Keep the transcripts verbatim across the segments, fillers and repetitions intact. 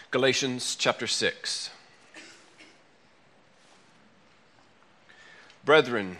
Galatians chapter six. Brethren,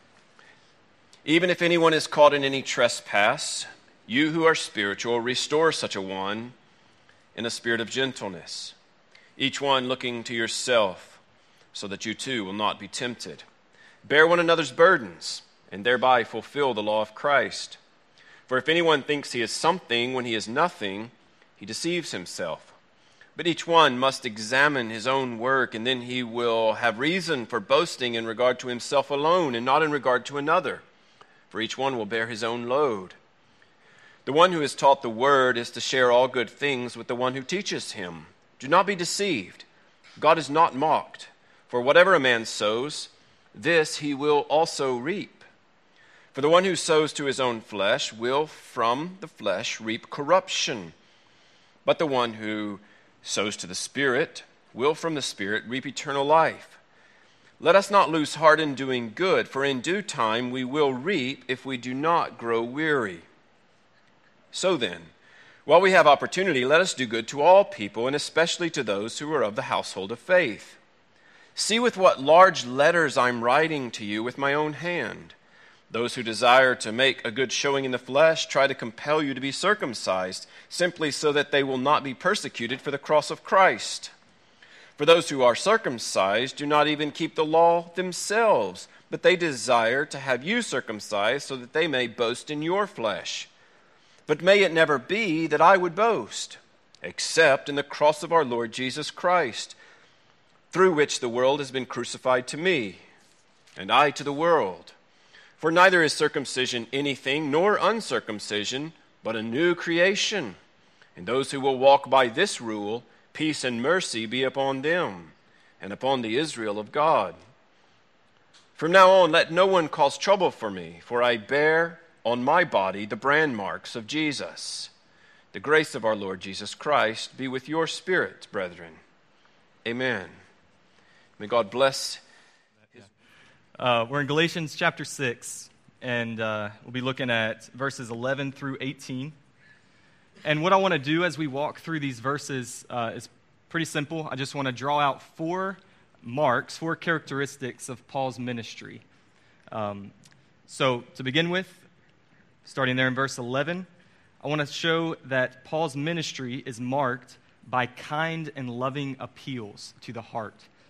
even if anyone is caught in any trespass, you who are spiritual, restore such a one in a spirit of gentleness, each one looking to yourself, so that you too will not be tempted. Bear one another's burdens, and thereby fulfill the law of Christ. For if anyone thinks he is something when he is nothing, he deceives himself. But each one must examine his own work, and then he will have reason for boasting in regard to himself alone, and not in regard to another. For each one will bear his own load. The one who is taught the word is to share all good things with the one who teaches him. Do not be deceived. God is not mocked. For whatever a man sows, this he will also reap. For the one who sows to his own flesh will from the flesh reap corruption. But the one who sows to the Spirit will from the Spirit reap eternal life. Let us not lose heart in doing good, for in due time we will reap if we do not grow weary. So then, while we have opportunity, let us do good to all people, and especially to those who are of the household of faith. See with what large letters I'm writing to you with my own hand. Those who desire to make a good showing in the flesh try to compel you to be circumcised, simply so that they will not be persecuted for the cross of Christ. For those who are circumcised do not even keep the law themselves, but they desire to have you circumcised so that they may boast in your flesh. But may it never be that I would boast, except in the cross of our Lord Jesus Christ, through which the world has been crucified to me, and I to the world. For neither is circumcision anything, nor uncircumcision, but a new creation. And those who will walk by this rule, peace and mercy be upon them, and upon the Israel of God. From now on, let no one cause trouble for me, for I bear on my body the brand marks of Jesus. The grace of our Lord Jesus Christ be with your spirit, brethren. Amen. May God bless. Uh, we're in Galatians chapter six, and uh, we'll be looking at verses eleven through eighteen. And what I want to do as we walk through these verses uh, is pretty simple. I just want to draw out four marks, four characteristics of Paul's ministry. Um, so to begin with, starting there in verse eleven, I want to show that Paul's ministry is marked by kind and loving appeals to the heart.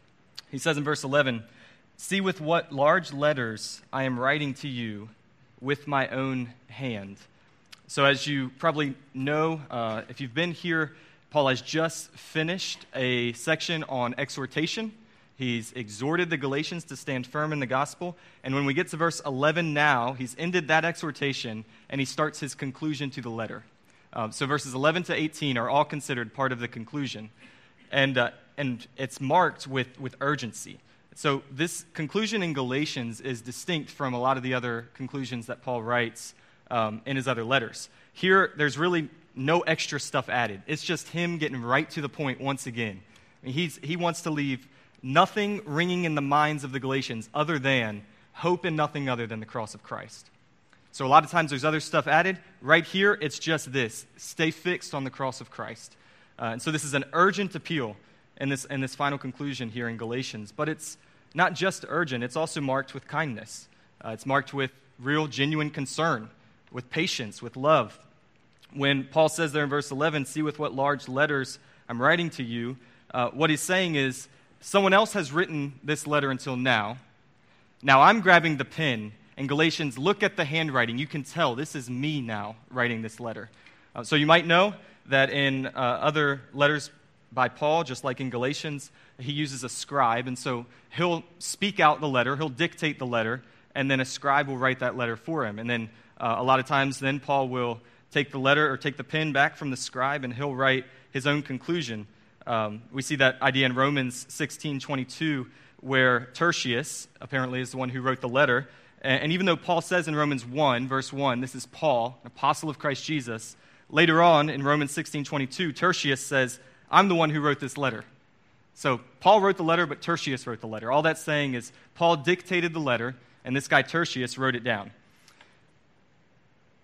He says in verse eleven, "See with what large letters I am writing to you with my own hand." So as you probably know, uh, if you've been here, Paul has just finished a section on exhortation. He's exhorted the Galatians to stand firm in the gospel. And when we get to verse eleven now, he's ended that exhortation, and he starts his conclusion to the letter. Um, so verses eleven to eighteen are all considered part of the conclusion. And uh, and it's marked with, with urgency. So this conclusion in Galatians is distinct from a lot of the other conclusions that Paul writes um, in his other letters. Here, there's really no extra stuff added. It's just him getting right to the point once again. I mean, he's, he wants to leave nothing ringing in the minds of the Galatians other than hope in nothing other than the cross of Christ. So a lot of times there's other stuff added. Right here, it's just this: stay fixed on the cross of Christ. Uh, and so this is an urgent appeal in this, in this final conclusion here in Galatians. But it's not just urgent, it's also marked with kindness. Uh, it's marked with real, genuine concern, with patience, with love. When Paul says there in verse eleven, "See with what large letters I'm writing to you," uh, what he's saying is, someone else has written this letter until now. Now I'm grabbing the pen, and Galatians, look at the handwriting. You can tell this is me now writing this letter. Uh, so you might know that in uh, other letters by Paul, just like in Galatians, he uses a scribe, and so he'll speak out the letter, he'll dictate the letter, and then a scribe will write that letter for him. And then uh, a lot of times then Paul will take the letter or take the pen back from the scribe, and he'll write his own conclusion. Um, we see that idea in Romans sixteen twenty-two, where Tertius apparently is the one who wrote the letter. And, and even though Paul says in Romans one, verse one, this is Paul, an apostle of Christ Jesus, later on in Romans sixteen twenty-two, Tertius says, I'm the one who wrote this letter. So Paul wrote the letter, but Tertius wrote the letter. All that's saying is Paul dictated the letter, and this guy Tertius wrote it down.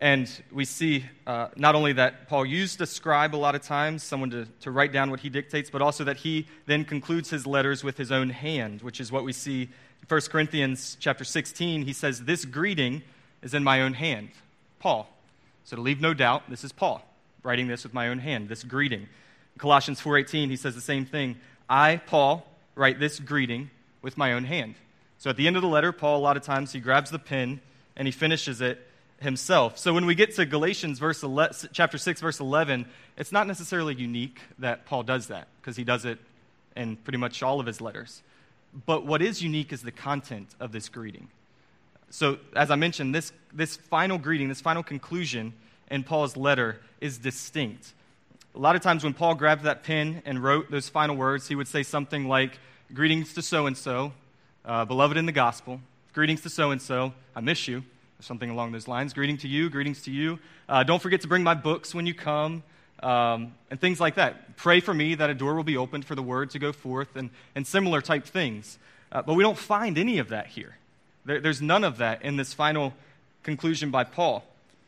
And we see uh, not only that Paul used a scribe a lot of times, someone to, to write down what he dictates, but also that he then concludes his letters with his own hand, which is what we see in First Corinthians chapter sixteen. He says, "This greeting is in my own hand." Paul. So to leave no doubt, this is Paul writing this with my own hand, this greeting. In Colossians four eighteen, he says the same thing. "I, Paul, write this greeting with my own hand." So at the end of the letter, Paul, a lot of times, he grabs the pen and he finishes it himself. So when we get to Galatians verse eleven, chapter six, verse eleven, it's not necessarily unique that Paul does that, because he does it in pretty much all of his letters. But what is unique is the content of this greeting. So as I mentioned, this, this final greeting, this final conclusion in Paul's letter is distinct. A lot of times when Paul grabbed that pen and wrote those final words, he would say something like, "Greetings to so-and-so, uh, beloved in the gospel. Greetings to so-and-so, I miss you." Something along those lines. "Greeting to you, greetings to you. Uh, don't forget to bring my books when you come," um, and things like that. "Pray for me that a door will be opened for the word to go forth," and, and similar type things. Uh, but we don't find any of that here. There, there's none of that in this final conclusion by Paul.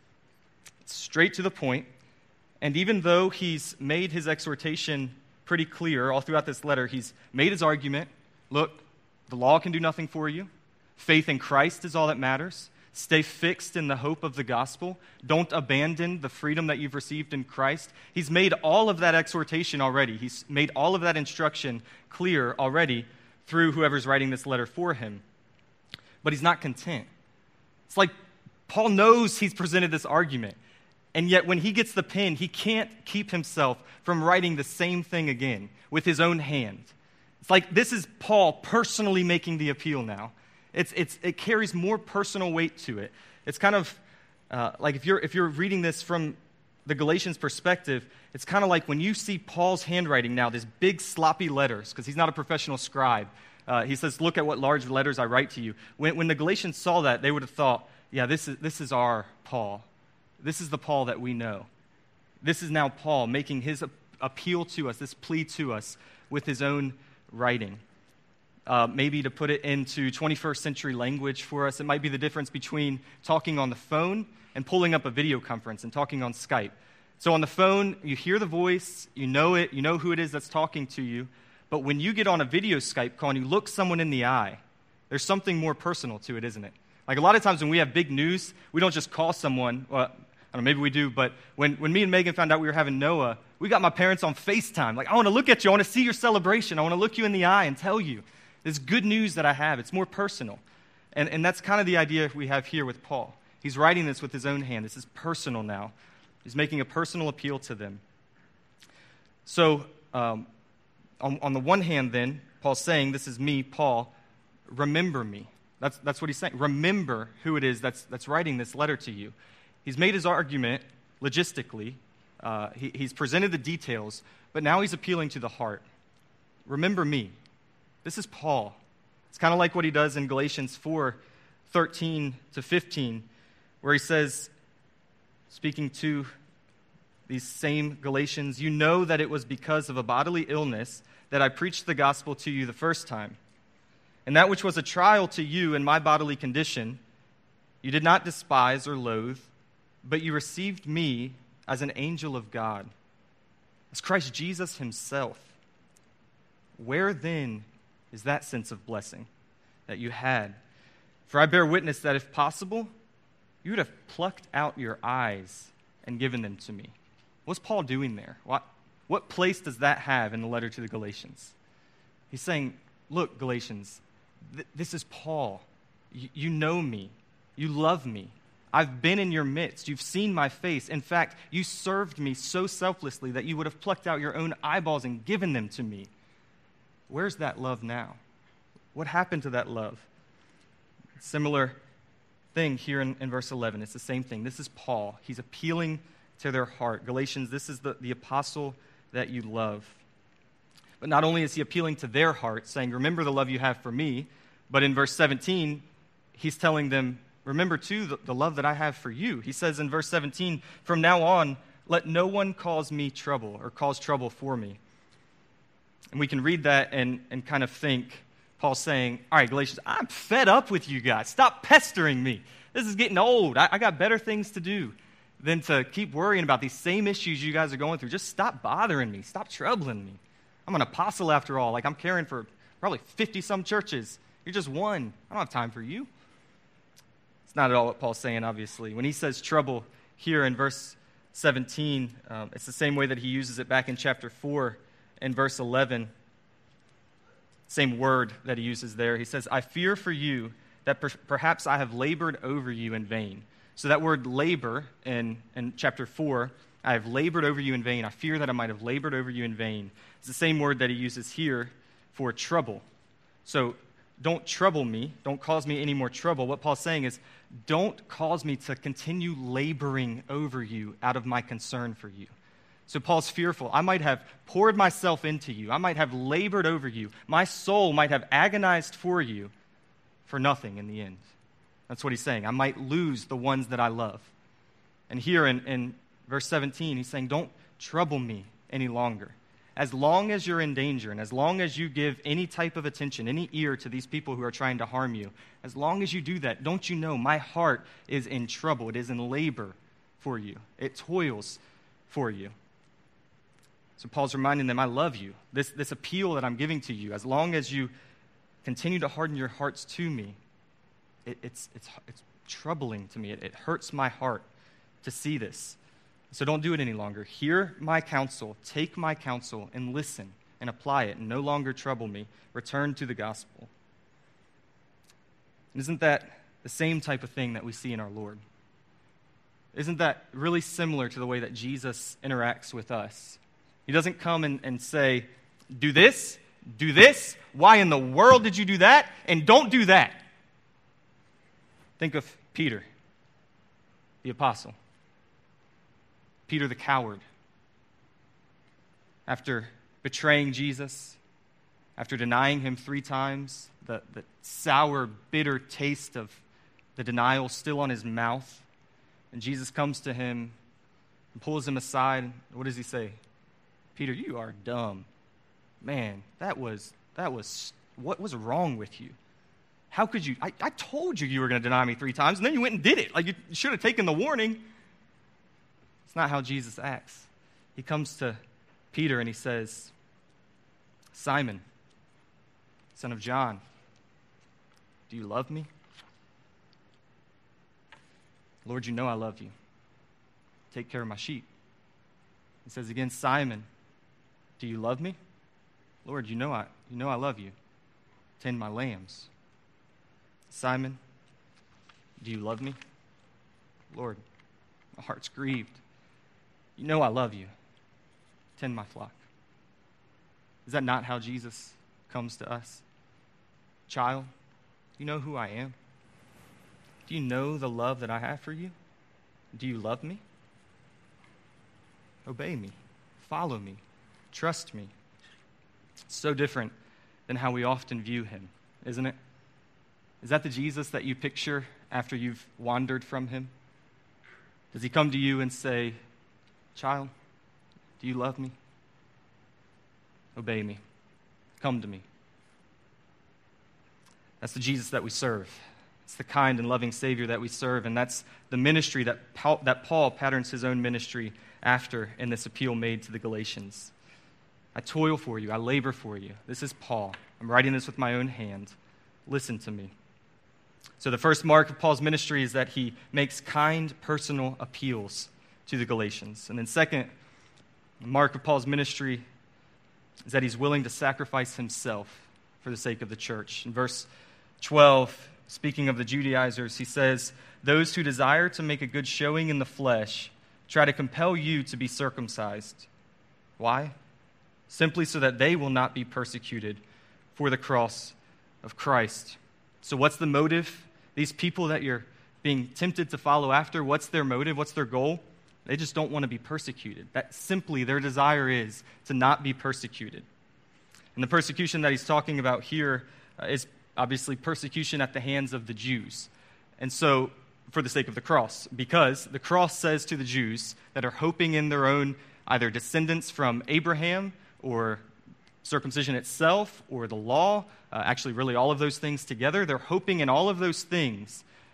It's straight to the point, and even though he's made his exhortation pretty clear all throughout this letter, he's made his argument. Look, the law can do nothing for you. Faith in Christ is all that matters. Stay fixed in the hope of the gospel. Don't abandon the freedom that you've received in Christ. He's made all of that exhortation already. He's made all of that instruction clear already through whoever's writing this letter for him. But he's not content. It's like Paul knows he's presented this argument, and yet when he gets the pen, he can't keep himself from writing the same thing again with his own hand. It's like this is Paul personally making the appeal now. It's, it's, it carries more personal weight to it. It's kind of uh, like if you're, if you're reading this from the Galatians perspective, it's kind of like when you see Paul's handwriting now, these big sloppy letters, because he's not a professional scribe. Uh, he says, "Look at what large letters I write to you." When, when the Galatians saw that, they would have thought, yeah, this is, this is our Paul. This is the Paul that we know. This is now Paul making his appeal to us, this plea to us with his own writing. Uh, maybe to put it into twenty-first century language for us, it might be the difference between talking on the phone and pulling up a video conference and talking on Skype. So on the phone, you hear the voice, you know it, you know who it is that's talking to you, but when you get on a video Skype call and you look someone in the eye, there's something more personal to it, isn't it? Like a lot of times when we have big news, we don't just call someone, well, I don't know, maybe we do, but when, when me and Megan found out we were having Noah, we got my parents on FaceTime. Like, I want to look at you, I want to see your celebration, I want to look you in the eye and tell you. This good news that I have. It's more personal. And, and that's kind of the idea we have here with Paul. He's writing this with his own hand. This is personal now. He's making a personal appeal to them. So, um, on, on the one hand then, Paul's saying, this is me, Paul, remember me. That's, that's what he's saying. Remember who it is that's, that's writing this letter to you. He's made his argument logistically. Uh, he, he's presented the details, but now he's appealing to the heart. Remember me. This is Paul. It's kind of like what he does in Galatians four, thirteen to fifteen, where he says, speaking to these same Galatians, "You know that it was because of a bodily illness that I preached the gospel to you the first time. And that which was a trial to you in my bodily condition, you did not despise or loathe, but you received me as an angel of God, as Christ Jesus himself. Where then is that sense of blessing that you had? For I bear witness that if possible, you would have plucked out your eyes and given them to me." What's Paul doing there? What, what place does that have in the letter to the Galatians? He's saying, look, Galatians, th- this is Paul. Y- you know me. You love me. I've been in your midst. You've seen my face. In fact, you served me so selflessly that you would have plucked out your own eyeballs and given them to me. Where's that love now? What happened to that love? Similar thing here in, in verse eleven. It's the same thing. This is Paul. He's appealing to their heart. Galatians, this is the, the apostle that you love. But not only is he appealing to their heart, saying, remember the love you have for me, but in verse seventeen, he's telling them, remember too the, the love that I have for you. He says in verse seventeen, from now on, let no one cause me trouble or cause trouble for me. And we can read that and, and kind of think, Paul's saying, all right, Galatians, I'm fed up with you guys. Stop pestering me. This is getting old. I, I got better things to do than to keep worrying about these same issues you guys are going through. Just stop bothering me. Stop troubling me. I'm an apostle after all. Like, I'm caring for probably fifty-some churches. You're just one. I don't have time for you. It's not at all what Paul's saying, obviously. When he says trouble here in verse seventeen, um, it's the same way that he uses it back in chapter four in verse eleven. Same word that he uses there. He says, I fear for you that per- perhaps I have labored over you in vain. So that word labor in, in chapter four, I have labored over you in vain. I fear that I might have labored over you in vain. It's the same word that he uses here for trouble. So don't trouble me. Don't cause me any more trouble. What Paul's saying is, don't cause me to continue laboring over you out of my concern for you. So Paul's fearful. I might have poured myself into you. I might have labored over you. My soul might have agonized for you for nothing in the end. That's what he's saying. I might lose the ones that I love. And here in, in verse seventeen, he's saying, don't trouble me any longer. As long as you're in danger and as long as you give any type of attention, any ear to these people who are trying to harm you, as long as you do that, don't you know my heart is in trouble. It is in labor for you. It toils for you. So Paul's reminding them, I love you. This, this appeal that I'm giving to you, as long as you continue to harden your hearts to me, it, it's, it's, it's troubling to me. It, it hurts my heart to see this. So don't do it any longer. Hear my counsel, take my counsel, and listen and apply it, and no longer trouble me. Return to the gospel. And isn't that the same type of thing that we see in our Lord? Isn't that really similar to the way that Jesus interacts with us? He doesn't come and, and say, do this, do this. Why in the world did you do that? And don't do that. Think of Peter, the apostle. Peter the coward. After betraying Jesus, after denying him three times, the, the sour, bitter taste of the denial still on his mouth, and Jesus comes to him and pulls him aside. What does he say? Peter, you are dumb. Man, that was, that was, what was wrong with you? How could you, I, I told you you were going to deny me three times, and then you went and did it. Like, you should have taken the warning. It's not how Jesus acts. He comes to Peter and he says, Simon, son of John, do you love me? Lord, you know I love you. Take care of my sheep. He says again, Simon, do you love me? Lord, you know I, you know I love you. Tend my lambs. Simon, do you love me? Lord, my heart's grieved. You know I love you. Tend my flock. Is that not how Jesus comes to us? Child, do you know who I am? Do you know the love that I have for you? Do you love me? Obey me. Follow me. Trust me. It's so different than how we often view him, isn't it? Is that the Jesus that you picture after you've wandered from him? Does he come to you and say, child, do you love me? Obey me. Come to me. That's the Jesus that we serve. It's the kind and loving Savior that we serve, and that's the ministry that Paul, that Paul patterns his own ministry after in this appeal made to the Galatians. I toil for you. I labor for you. This is Paul. I'm writing this with my own hand. Listen to me. So the first mark of Paul's ministry is that he makes kind, personal appeals to the Galatians. And then second, the mark of Paul's ministry is that he's willing to sacrifice himself for the sake of the church. In verse twelve, speaking of the Judaizers, he says, those who desire to make a good showing in the flesh try to compel you to be circumcised. Why? Simply so that they will not be persecuted for the cross of Christ. So what's the motive? These people that you're being tempted to follow after, what's their motive? What's their goal? They just don't want to be persecuted. That simply their desire is to not be persecuted. And the persecution that he's talking about here uh, is obviously persecution at the hands of the Jews. And so, for the sake of the cross, because the cross says to the Jews that are hoping in their own either descendants from Abraham or circumcision itself or the law, uh, actually really all of those things together, they're hoping in all of those things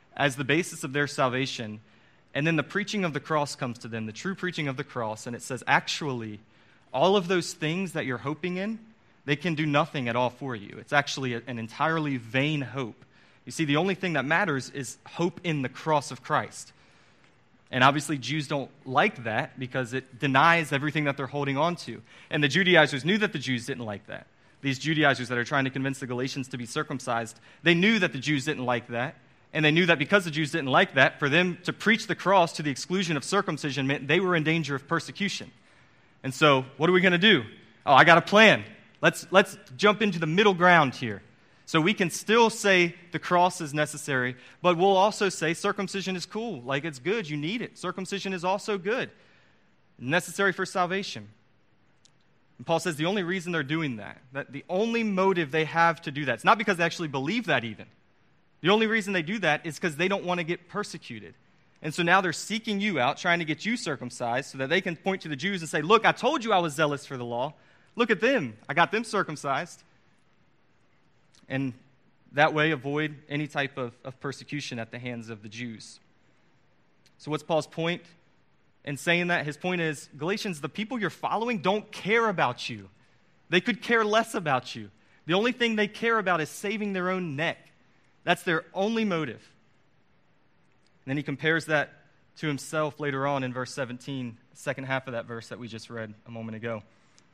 as the basis of their salvation. And then the preaching of the cross comes to them, the true preaching of the cross, and it says, actually, all of those things that you're hoping in, they can do nothing at all for you. It's actually an entirely vain hope. You see, the only thing that matters is hope in the cross of Christ. And obviously, Jews don't like that because it denies everything that they're holding on to. And the Judaizers knew that the Jews didn't like that. These Judaizers that are trying to convince the Galatians to be circumcised, they knew that the Jews didn't like that. And they knew that because the Jews didn't like that, for them to preach the cross to the exclusion of circumcision meant they were in danger of persecution. And so, what are we going to do? Oh, I got a plan. Let's, let's jump into the middle ground here. So we can still say the cross is necessary, but we'll also say circumcision is cool. Like, it's good. You need it. Circumcision is also good. Necessary for salvation. And Paul says the only reason they're doing that, that the only motive they have to do that, it's not because they actually believe that even. The only reason they do that is because they don't want to get persecuted. And so now they're seeking you out, trying to get you circumcised so that they can point to the Jews and say, look, I told you I was zealous for the law. Look at them. I got them circumcised. And that way avoid any type of, of persecution at the hands of the Jews. So what's Paul's point in saying that? His point is, Galatians, the people you're following don't care about you. They could care less about you. The only thing they care about is saving their own neck. That's their only motive. And then he compares that to himself later on in verse seventeen, the second half of that verse that we just read a moment ago.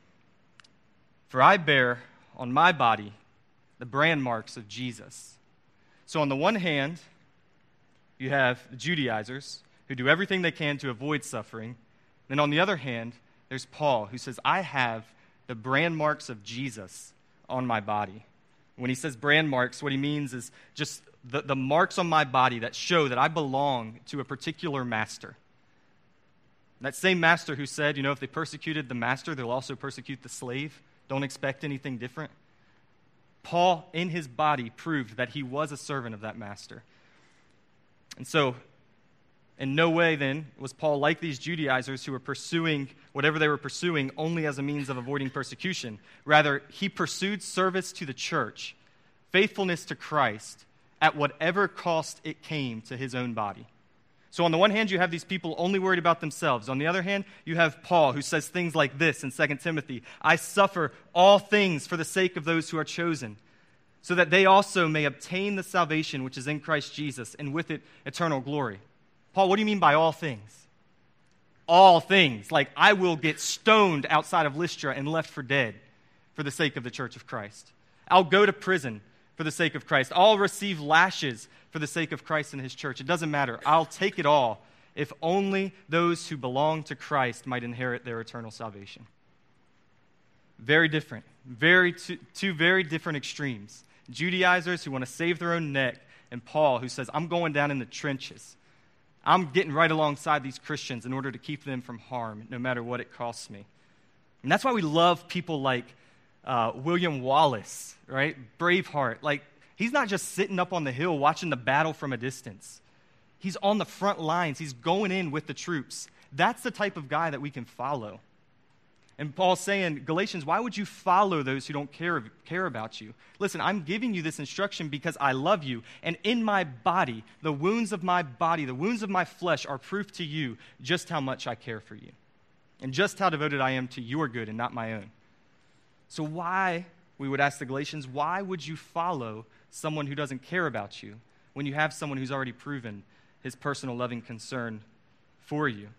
For I bear on my body the brand marks of Jesus. So on the one hand, you have the Judaizers who do everything they can to avoid suffering. Then on the other hand, there's Paul who says, I have the brand marks of Jesus on my body. When he says brand marks, what he means is just the, the marks on my body that show that I belong to a particular master. That same master who said, you know, if they persecuted the master, they'll also persecute the slave. Don't expect anything different. Paul, in his body, proved that he was a servant of that master. And so, in no way, then, was Paul like these Judaizers who were pursuing whatever they were pursuing only as a means of avoiding persecution. Rather, he pursued service to the church, faithfulness to Christ, at whatever cost it came to his own body. So on the one hand, you have these people only worried about themselves. On the other hand, you have Paul who says things like this in Second Timothy, I suffer all things for the sake of those who are chosen, so that they also may obtain the salvation which is in Christ Jesus, and with it eternal glory. Paul, what do you mean by all things? All things. Like, I will get stoned outside of Lystra and left for dead for the sake of the church of Christ. I'll go to prison for the sake of Christ. I'll receive lashes for the sake of Christ and his church. It doesn't matter. I'll take it all if only those who belong to Christ might inherit their eternal salvation. Very different. Very two, two very different extremes. Judaizers who want to save their own neck, and Paul who says, I'm going down in the trenches. I'm getting right alongside these Christians in order to keep them from harm, no matter what it costs me. And that's why we love people like uh, William Wallace, right? Braveheart. Like, he's not just sitting up on the hill watching the battle from a distance. He's on the front lines. He's going in with the troops. That's the type of guy that we can follow. And Paul's saying, Galatians, why would you follow those who don't care, care about you? Listen, I'm giving you this instruction because I love you. And in my body, the wounds of my body, the wounds of my flesh are proof to you just how much I care for you. And just how devoted I am to your good and not my own. So why, we would ask the Galatians, why would you follow someone who doesn't care about you when you have someone who's already proven his personal loving concern for you?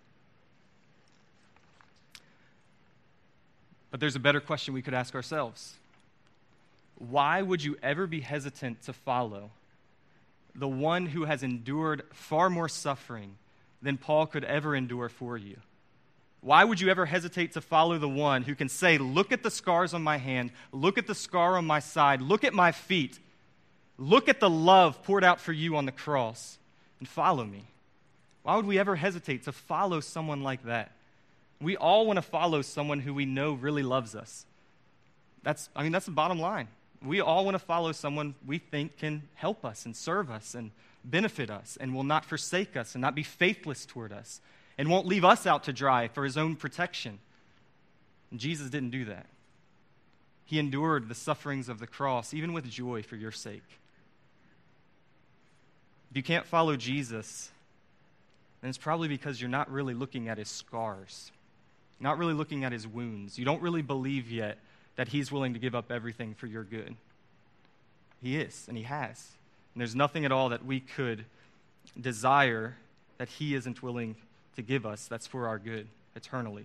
But there's a better question we could ask ourselves. Why would you ever be hesitant to follow the one who has endured far more suffering than Paul could ever endure for you? Why would you ever hesitate to follow the one who can say, look at the scars on my hand, look at the scar on my side, look at my feet, look at the love poured out for you on the cross, and follow me? Why would we ever hesitate to follow someone like that? We all want to follow someone who we know really loves us. That's, I mean, that's the bottom line. We all want to follow someone we think can help us and serve us and benefit us and will not forsake us and not be faithless toward us and won't leave us out to dry for his own protection. And Jesus didn't do that. He endured the sufferings of the cross, even with joy for your sake. If you can't follow Jesus, then it's probably because you're not really looking at his scars, not really looking at his wounds. You don't really believe yet that he's willing to give up everything for your good. He is, and he has. And there's nothing at all that we could desire that he isn't willing to give us that's for our good eternally.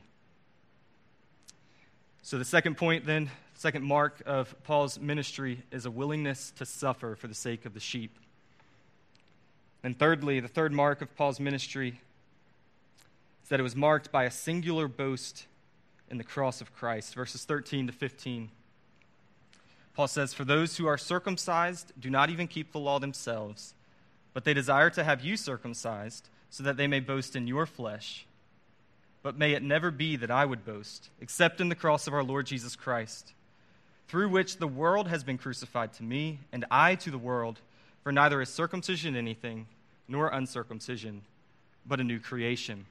So the second point then, second mark of Paul's ministry is a willingness to suffer for the sake of the sheep. And thirdly, the third mark of Paul's ministry is that it was marked by a singular boast in the cross of Christ. Verses thirteen to fifteen. Paul says, "For those who are circumcised do not even keep the law themselves, but they desire to have you circumcised, so that they may boast in your flesh. But may it never be that I would boast, except in the cross of our Lord Jesus Christ, through which the world has been crucified to me, and I to the world. For neither is circumcision anything, nor uncircumcision, but a new creation."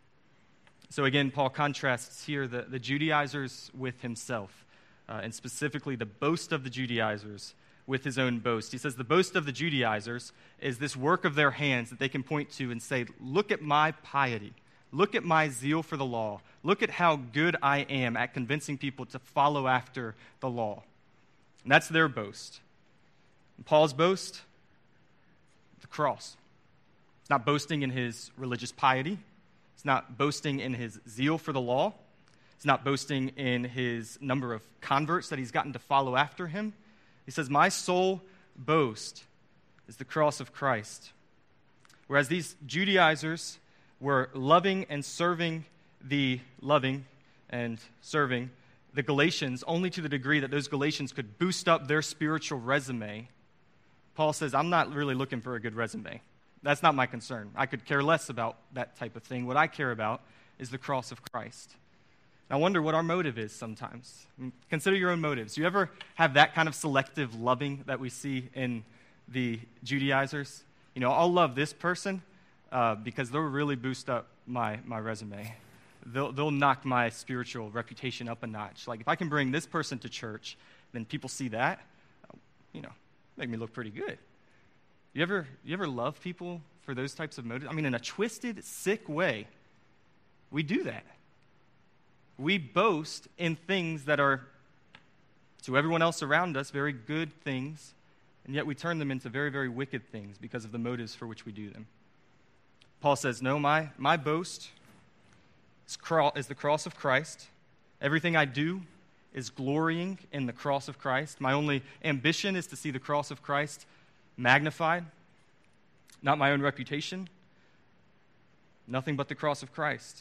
So again, Paul contrasts here the, the Judaizers with himself, uh, and specifically the boast of the Judaizers with his own boast. He says the boast of the Judaizers is this work of their hands that they can point to and say, look at my piety. Look at my zeal for the law. Look at how good I am at convincing people to follow after the law. And that's their boast. And Paul's boast, the cross. It's not boasting in his religious piety. It's not boasting in his zeal for the law. It's not boasting in his number of converts that he's gotten to follow after him. He says, my sole boast is the cross of Christ. Whereas these Judaizers were loving and serving the loving and serving the Galatians only to the degree that those Galatians could boost up their spiritual resume. Paul says, I'm not really looking for a good resume. That's not my concern. I could care less about that type of thing. What I care about is the cross of Christ. I wonder what our motive is sometimes. Consider your own motives. Do you ever have that kind of selective loving that we see in the Judaizers? You know, I'll love this person uh, because they'll really boost up my, my resume. They'll, they'll knock my spiritual reputation up a notch. Like, if I can bring this person to church, then people see that, you know, make me look pretty good. You ever, you ever love people for those types of motives? I mean, in a twisted, sick way, we do that. We boast in things that are, to everyone else around us, very good things, and yet we turn them into very, very wicked things because of the motives for which we do them. Paul says, no, my, my boast is, cro- is the cross of Christ. Everything I do is glorying in the cross of Christ. My only ambition is to see the cross of Christ magnified, not my own reputation, nothing but the cross of Christ.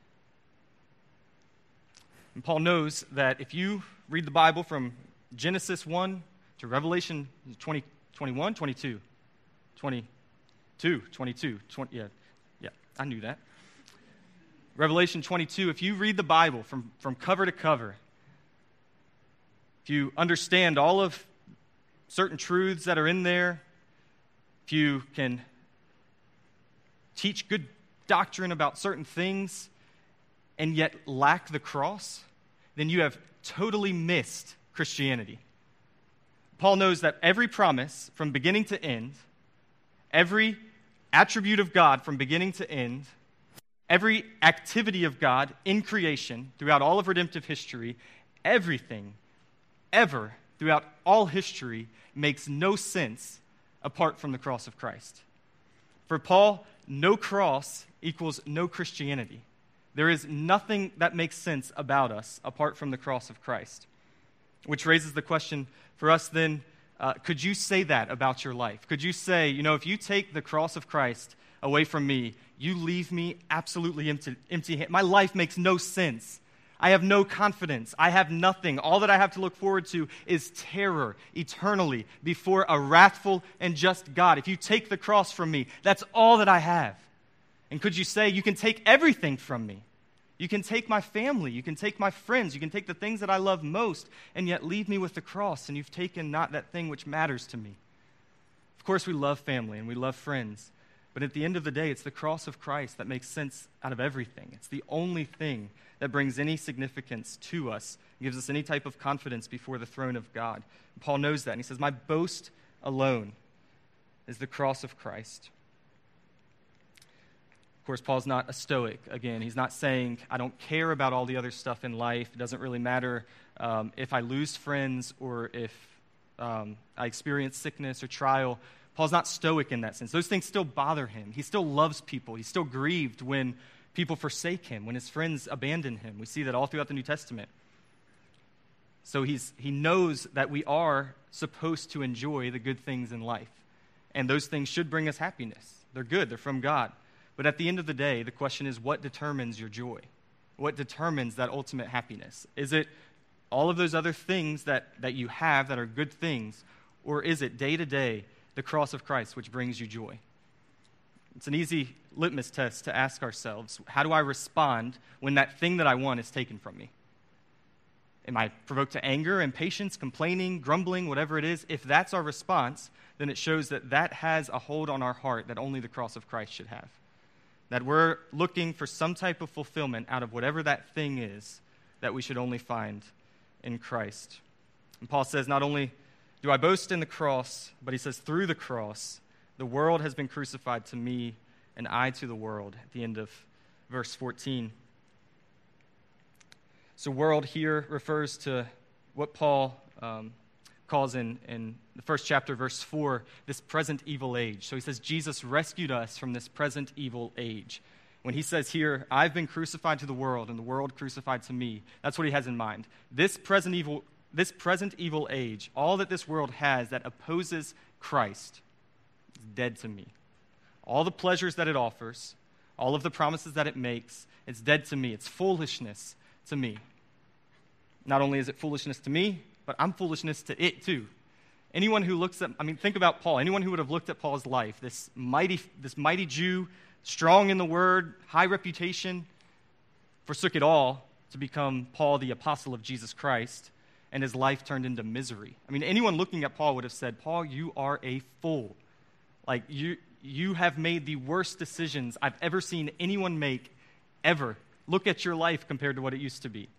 And Paul knows that if you read the Bible from Genesis one to Revelation twenty, twenty-one, twenty-two, twenty-two, twenty-two, twenty, yeah, yeah, I knew that. Revelation twenty-two, if you read the Bible from, from cover to cover, if you understand all of certain truths that are in there, if you can teach good doctrine about certain things and yet lack the cross, then you have totally missed Christianity. Paul knows that every promise from beginning to end, every attribute of God from beginning to end, every activity of God in creation throughout all of redemptive history, everything, ever, throughout all history, makes no sense apart from the cross of Christ. For Paul, no cross equals no Christianity. There is nothing that makes sense about us apart from the cross of Christ. Which raises the question for us then, uh, could you say that about your life? Could you say, you know, if you take the cross of Christ away from me, you leave me absolutely empty, empty handed. My life makes no sense. I have no confidence. I have nothing. All that I have to look forward to is terror eternally before a wrathful and just God. If you take the cross from me, that's all that I have. And could you say, you can take everything from me? You can take my family. You can take my friends. You can take the things that I love most and yet leave me with the cross, and you've taken not that thing which matters to me. Of course, we love family and we love friends, but at the end of the day, it's the cross of Christ that makes sense out of everything. It's the only thing that brings any significance to us, gives us any type of confidence before the throne of God. And Paul knows that, and he says, my boast alone is the cross of Christ. Of course, Paul's not a stoic. Again, he's not saying, I don't care about all the other stuff in life. It doesn't really matter um, if I lose friends or if um, I experience sickness or trial. Paul's not stoic in that sense. Those things still bother him. He still loves people. He's still grieved when people forsake him, when his friends abandon him. We see that all throughout the New Testament. So he's, he knows that we are supposed to enjoy the good things in life. And those things should bring us happiness. They're good. They're from God. But at the end of the day, the question is, what determines your joy? What determines that ultimate happiness? Is it all of those other things that, that you have that are good things? Or is it day to day the cross of Christ which brings you joy? It's an easy litmus test to ask ourselves, how do I respond when that thing that I want is taken from me? Am I provoked to anger, impatience, complaining, grumbling, whatever it is? If that's our response, then it shows that that has a hold on our heart that only the cross of Christ should have. That we're looking for some type of fulfillment out of whatever that thing is that we should only find in Christ. And Paul says, not only do I boast in the cross, but he says, through the cross, the world has been crucified to me and I to the world, at the end of verse fourteen. So world here refers to what Paul um, calls in, in the first chapter, verse four, this present evil age. So he says, Jesus rescued us from this present evil age. When he says here, I've been crucified to the world and the world crucified to me, that's what he has in mind. This present evil, this present evil age, all that this world has that opposes Christ is dead to me. All the pleasures that it offers, all of the promises that it makes, it's dead to me. It's foolishness to me. Not only is it foolishness to me, but I'm foolishness to it too. Anyone who looks at, I mean, think about Paul. Anyone who would have looked at Paul's life, this mighty, this mighty Jew, strong in the word, high reputation, forsook it all to become Paul, the apostle of Jesus Christ, and his life turned into misery. I mean, anyone looking at Paul would have said, Paul, you are a fool. Like, you, you have made the worst decisions I've ever seen anyone make, ever. Look at your life compared to what it used to be.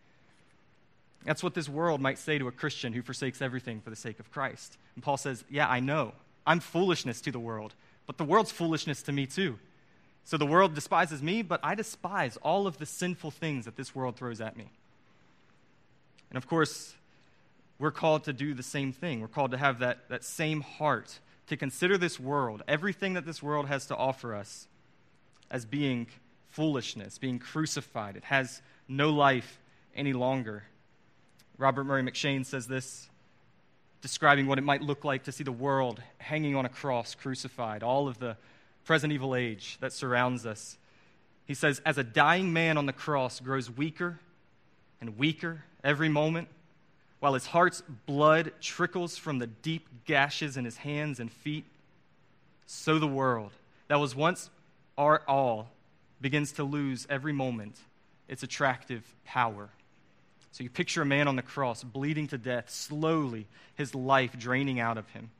That's what this world might say to a Christian who forsakes everything for the sake of Christ. And Paul says, yeah, I know. I'm foolishness to the world, but the world's foolishness to me too. So the world despises me, but I despise all of the sinful things that this world throws at me. And of course, we're called to do the same thing. We're called to have that, that same heart, to consider this world, everything that this world has to offer us, as being foolishness, being crucified. It has no life any longer. Robert Murray McShane says this, describing what it might look like to see the world hanging on a cross, crucified, all of the present evil age that surrounds us. He says, as a dying man on the cross grows weaker and weaker every moment, while his heart's blood trickles from the deep gashes in his hands and feet, so the world that was once our all begins to lose every moment its attractive power. So you picture a man on the cross bleeding to death, slowly his life draining out of him.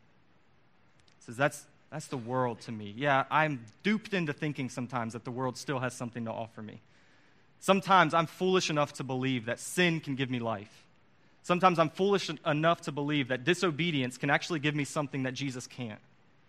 He says, that's, that's the world to me. Yeah, I'm duped into thinking sometimes that the world still has something to offer me. Sometimes I'm foolish enough to believe that sin can give me life. Sometimes I'm foolish enough to believe that disobedience can actually give me something that Jesus can't.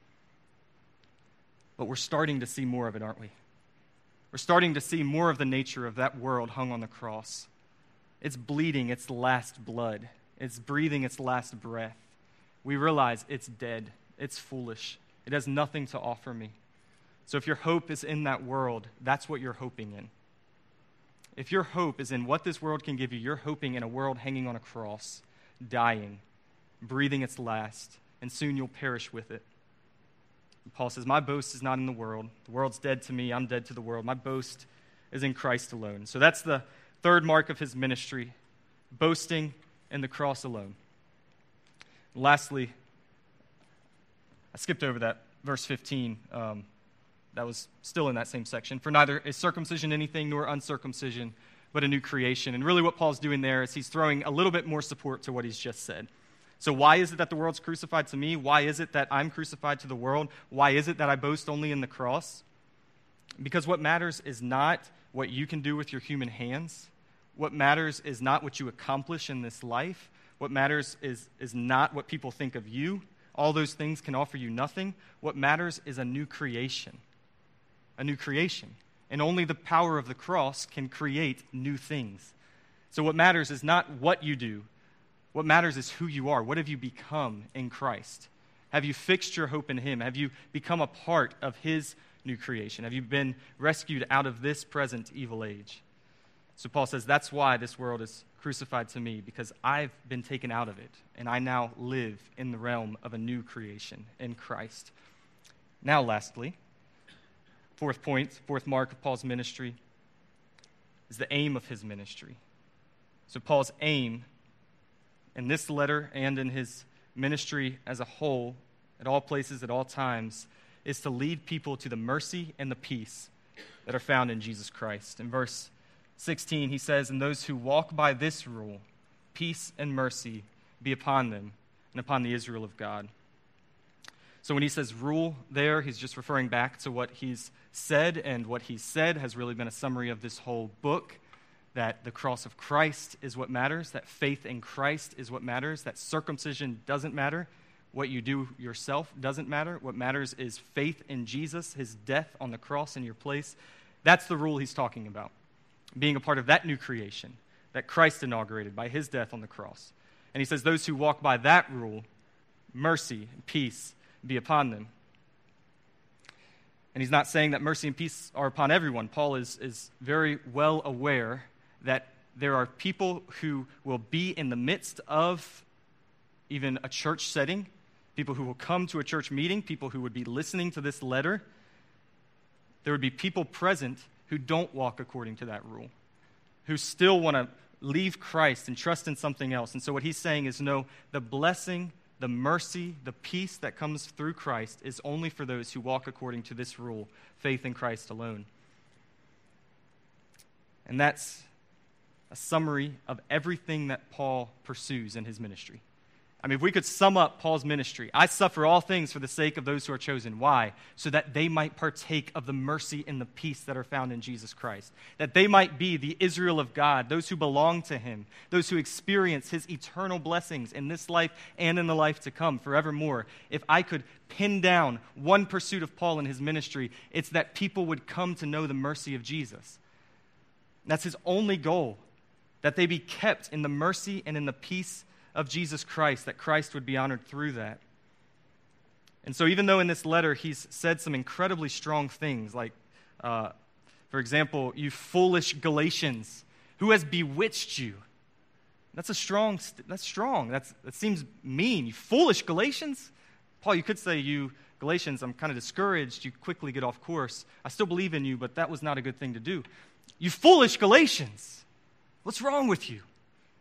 But we're starting to see more of it, aren't we? We're starting to see more of the nature of that world hung on the cross. It's bleeding its last blood. It's breathing its last breath. We realize it's dead. It's foolish. It has nothing to offer me. So if your hope is in that world, that's what you're hoping in. If your hope is in what this world can give you, you're hoping in a world hanging on a cross, dying, breathing its last, and soon you'll perish with it. And Paul says, my boast is not in the world. The world's dead to me. I'm dead to the world. My boast is in Christ alone. So that's the third mark of his ministry, boasting in the cross alone. And lastly, I skipped over that, verse fifteen. Um, that was still in that same section. For neither is circumcision anything nor uncircumcision, but a new creation. And really what Paul's doing there is he's throwing a little bit more support to what he's just said. So why is it that the world's crucified to me? Why is it that I'm crucified to the world? Why is it that I boast only in the cross? Because what matters is not what you can do with your human hands. What matters is not what you accomplish in this life. What matters is, is not what people think of you. all those things can offer you nothing. What matters is a new creation. A new creation. And only the power of the cross can create new things. So what matters is not what you do. What matters is who you are. What have you become in Christ? Have you fixed your hope in him? Have you become a part of his new creation? Have you been rescued out of this present evil age? So Paul says, that's why this world is crucified to me, because I've been taken out of it, and I now live in the realm of a new creation in Christ. Now, lastly, fourth point, fourth mark of Paul's ministry is the aim of his ministry. So Paul's aim in this letter and in his ministry as a whole, at all places, at all times, is to lead people to the mercy and the peace that are found in Jesus Christ. In verse sixteen, he says, and those who walk by this rule, peace and mercy be upon them and upon the Israel of God. So when he says rule there, he's just referring back to what he's said, and what he's said has really been a summary of this whole book, that the cross of Christ is what matters, that faith in Christ is what matters, that circumcision doesn't matter, what you do yourself doesn't matter. What matters is faith in Jesus, his death on the cross in your place. That's the rule he's talking about, being a part of that new creation that Christ inaugurated by his death on the cross. And he says, those who walk by that rule, mercy and peace be upon them. And he's not saying that mercy and peace are upon everyone. Paul is, is very well aware that there are people who will be in the midst of even a church setting, people who will come to a church meeting, people who would be listening to this letter. There would be people present who don't walk according to that rule, who still want to leave Christ and trust in something else. And so what he's saying is, no, the blessing, the mercy, the peace that comes through Christ is only for those who walk according to this rule, faith in Christ alone. And that's a summary of everything that Paul pursues in his ministry. I mean, if we could sum up Paul's ministry, I suffer all things for the sake of those who are chosen. Why? So that they might partake of the mercy and the peace that are found in Jesus Christ. That they might be the Israel of God, those who belong to him, those who experience his eternal blessings in this life and in the life to come forevermore. If I could pin down one pursuit of Paul in his ministry, it's that people would come to know the mercy of Jesus. That's his only goal, that they be kept in the mercy and in the peace of Jesus Christ, that Christ would be honored through that. And so even though in this letter he's said some incredibly strong things, like, uh, for example, you foolish Galatians, who has bewitched you? That's a strong, that's strong. That's, that seems mean. You foolish Galatians? Paul, you could say, you Galatians, I'm kind of discouraged. You quickly get off course. I still believe in you, but that was not a good thing to do. You foolish Galatians, what's wrong with you?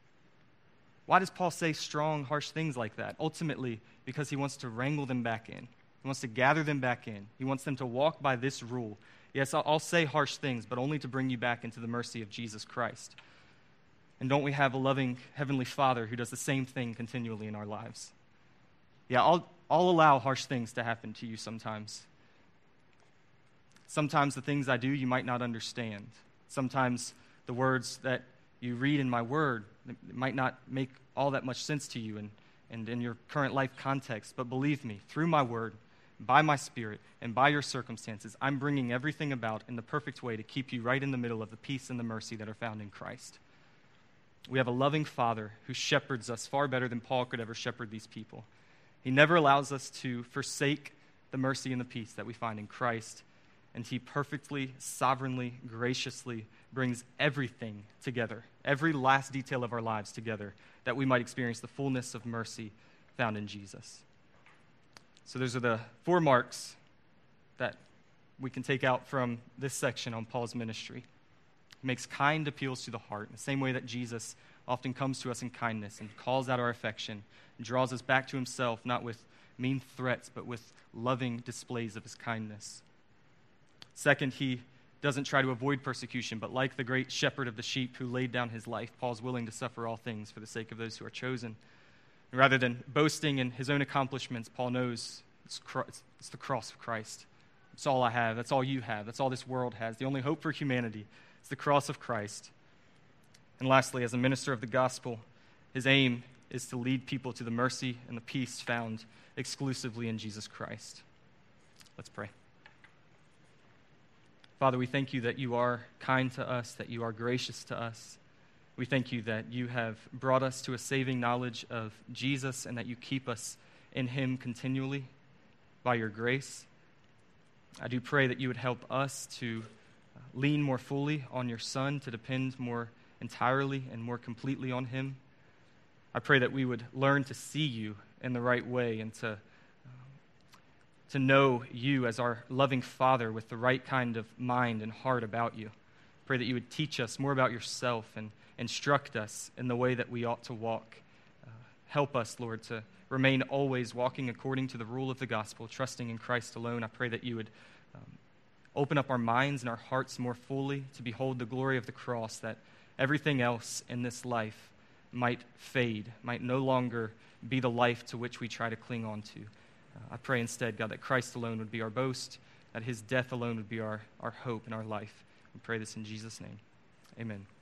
Why does Paul say strong, harsh things like that? Ultimately, because he wants to wrangle them back in. He wants to gather them back in. He wants them to walk by this rule. Yes, I'll say harsh things, but only to bring you back into the mercy of Jesus Christ. And don't we have a loving Heavenly Father who does the same thing continually in our lives? Yeah, I'll, I'll allow harsh things to happen to you sometimes. Sometimes the things I do you might not understand. Sometimes the words that you read in my word, it might not make all that much sense to you and, and in your current life context. But believe me, through my word, by my Spirit, and by your circumstances, I'm bringing everything about in the perfect way to keep you right in the middle of the peace and the mercy that are found in Christ. We have a loving Father who shepherds us far better than Paul could ever shepherd these people. He never allows us to forsake the mercy and the peace that we find in Christ, and he perfectly, sovereignly, graciously brings everything together, every last detail of our lives together, that we might experience the fullness of mercy found in Jesus. So those are the four marks that we can take out from this section on Paul's ministry. He makes kind appeals to the heart, in the same way that Jesus often comes to us in kindness and calls out our affection and draws us back to himself, not with mean threats, but with loving displays of his kindness. Second, he doesn't try to avoid persecution, but like the great shepherd of the sheep who laid down his life, Paul's willing to suffer all things for the sake of those who are chosen. And rather than boasting in his own accomplishments, Paul knows it's, it's the cross of Christ. It's all I have. That's all you have. That's all this world has. The only hope for humanity is the cross of Christ. And lastly, as a minister of the gospel, his aim is to lead people to the mercy and the peace found exclusively in Jesus Christ. Let's pray. Father, we thank you that you are kind to us, that you are gracious to us. We thank you that you have brought us to a saving knowledge of Jesus and that you keep us in him continually by your grace. I do pray that you would help us to lean more fully on your Son, to depend more entirely and more completely on him. I pray that we would learn to see you in the right way and to to know you as our loving Father with the right kind of mind and heart about you. Pray that you would teach us more about yourself and instruct us in the way that we ought to walk. Uh, help us, Lord, to remain always walking according to the rule of the gospel, trusting in Christ alone. I pray that you would um, open up our minds and our hearts more fully to behold the glory of the cross, that everything else in this life might fade, might no longer be the life to which we try to cling on to. Uh, I pray instead, God, that Christ alone would be our boast, that his death alone would be our, our hope in our life. We pray this in Jesus' name. Amen.